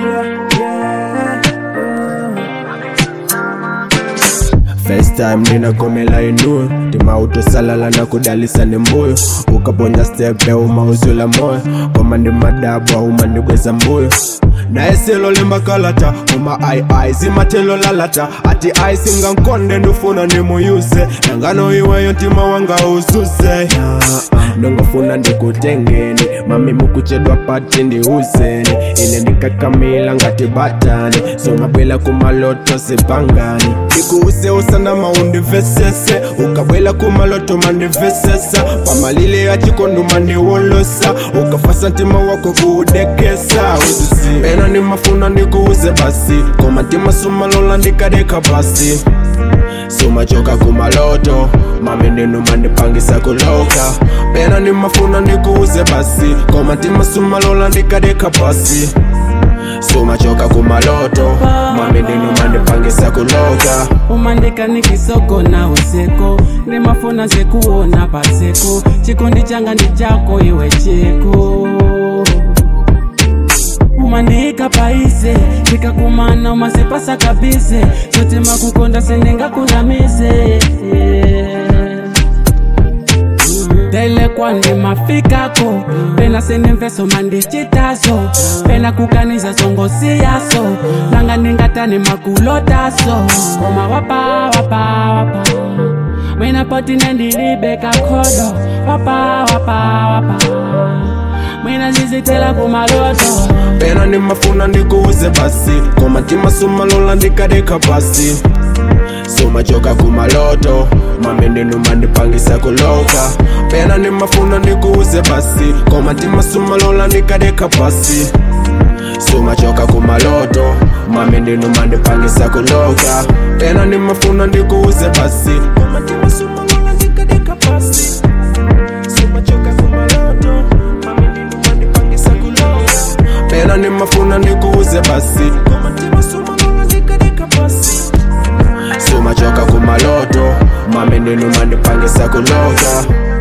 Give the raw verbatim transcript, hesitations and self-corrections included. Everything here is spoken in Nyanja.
First time nina komela inu tima auto salala na kudalisa ni mbuyo ukaponya step ya umauzula moyo koma ndi madabu au mandigweza mbuyo na eselo limba kalata uma ai ai zimatelo lalata ati ai singa nkonde ndufuna ni muyuse nangano iwe yontima wanga ususe nongofuna ndikutengeni mami mukuchedwa pati ndi useni ine ndikakamila ngati batani soma bwela kumaloto sipangani ikuuse usana maundi vesese ukabwela kumaloto mandi vesesa pamalile ya chikondo mandi wolosa ukafasa ntima wako kuudekesa uzusi pena ni mafuna ndikuuse basi koma ntima sumalola ndikadeka basi suma choka kumaloto mami ninu mandi pangisa kuloka pena ni mafuna ndikuuse basi koma ntima sumalola ndikadeka basi suma choka kumaloto mami ninu mandi pangisa kuloka umandika nikisoko na useko ndi mafuna zekuona paseko chikondi changa ndi chako iwe cheko umandika paise chikakumana umasepasa kabise sote makukonda senenga kunamize Dele kwandi mafikako pena senemveso mandi chitaso pena kukaniza zongo siyaso nanga ningatani makulotaso koma wapa wapa wapa mwena poti nendilibeka kodo wapa wapa wapa mwena zizitela kumaloto pena ni mafuna ndikuuze basi koma ntima sumalola ndikadeka basi suma choka kumaloto mami ninu mandi pangisa kuloka pena ni mafuna ndikuuze basi koma ntima sumalola ndikadeka basi suma choka kumaloto mami ninu mandi pangisa kuloka pena ni mafuna ndikuuze basi koma ntima sumalola ndikadeka basi suma choka kumaloto mami ninu mandi pangisa kuloka pena ni mafuna ndikuuze basi koma ntima sumalola ndikadeka basi suma choka kumaloto mami ninu mandi pangisa kuloka